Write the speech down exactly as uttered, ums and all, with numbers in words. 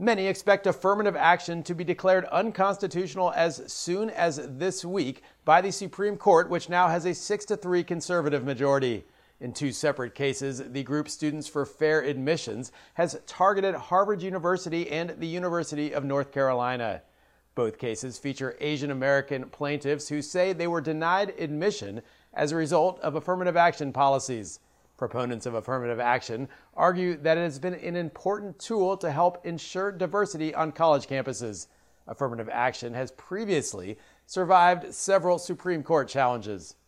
Many expect affirmative action to be declared unconstitutional as soon as this week by the Supreme Court, which now has a six to three conservative majority. In two separate cases, the group Students for Fair Admissions has targeted Harvard University and the University of North Carolina. Both cases feature Asian American plaintiffs who say they were denied admission as a result of affirmative action policies. Proponents of affirmative action argue that it has been an important tool to help ensure diversity on college campuses. Affirmative action has previously survived several Supreme Court challenges.